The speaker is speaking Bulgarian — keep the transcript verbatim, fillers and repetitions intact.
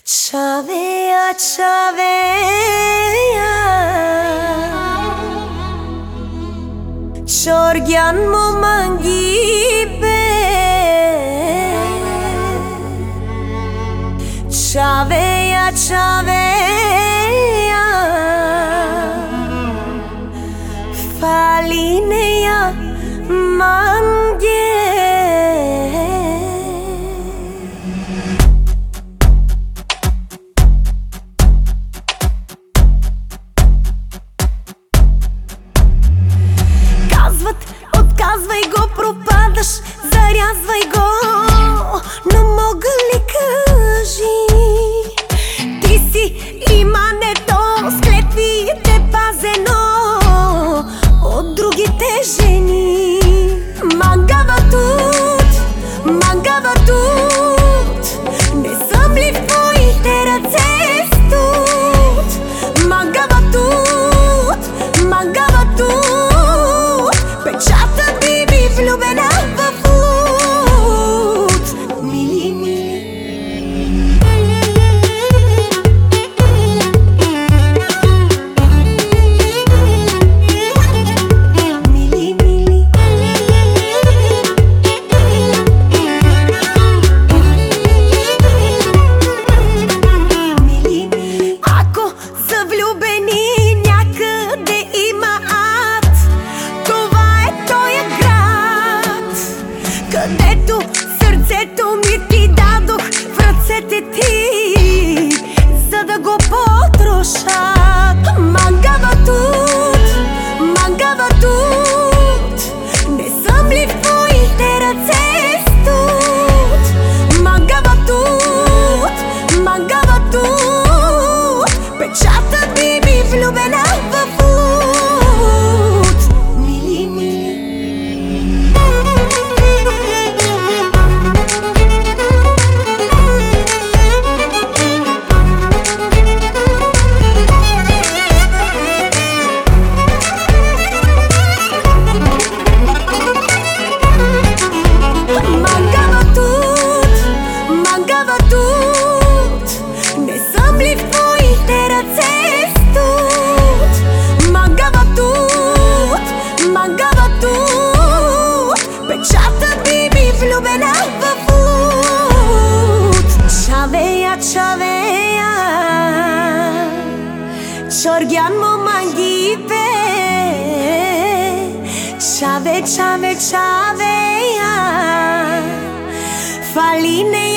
Chavea, chavea Çorgan mo mangibe Chavea, chavea Falineya mange Отказвай го, пропадаш, зарязвай го, но мога ли кажи? Ти си имането, с клетвите пазено от другите жени. Мангава тут, мангава тут, не съм ли в твоите ръце студ? Мангава тут, мангава тут, печата биби влюбена в луд. Мили, мили Мили, мили Мили, мили Ако са влюбени някъде има ад, това е тоя град, където сърцето ми ти дадох в ръцете ти, за да го потрошат. Мангава тут, мангава тут, не съм ли в твоите ръце студ? Мангава тут, мангава тут, печата биби влюбена в луд. Мили, мили Мангава тут, мангава тут, не съм ли в твоите ръце студ? Мангава тут, мангава тут, печата биби влюбена в луд. Chavea, chavea Çorgan mo mangibe Chave, chave, chavea Faline